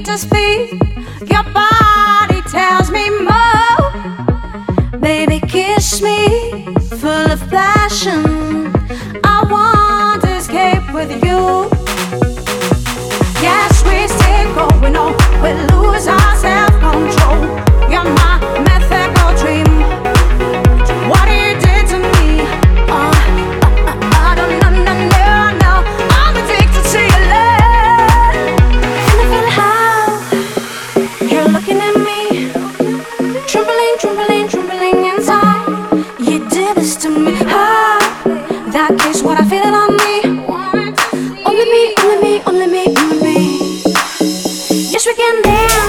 need to speak. Your body tells me more. Baby, kiss me, full of passion. I want to escape with you. Yes, we stay going on. We lose our self-control. You're my mythical dream. What you did to me, I don't know. I'm addicted to your love. And I feel how you're looking at me, trembling inside. You did this to me. That kiss, what I feel it on me. Only me. Yes, we can dance.